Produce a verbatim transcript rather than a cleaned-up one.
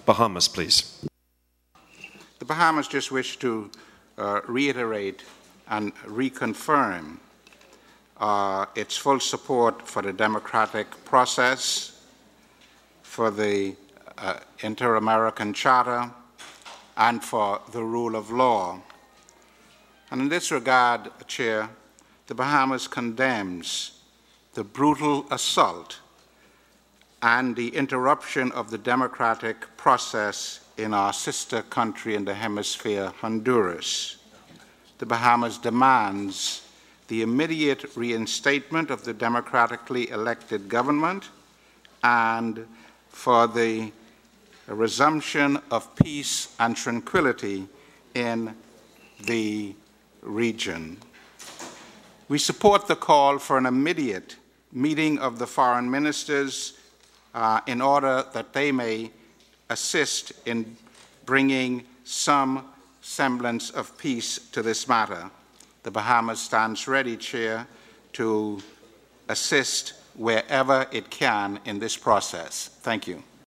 Bahamas, please. The Bahamas just wish to uh, reiterate and reconfirm uh, its full support for the democratic process, for the uh, Inter-American Charter, and for the rule of law. And in this regard, Chair, the Bahamas condemns the brutal assault and the interruption of the democratic process in our sister country in the hemisphere, Honduras. The Bahamas demands the immediate reinstatement of the democratically elected government and for the resumption of peace and tranquility in the region. We support the call for an immediate meeting of the foreign ministers uh, in order that they may assist in bringing some semblance of peace to this matter. The Bahamas stands ready, Chair, to assist wherever it can in this process. Thank you.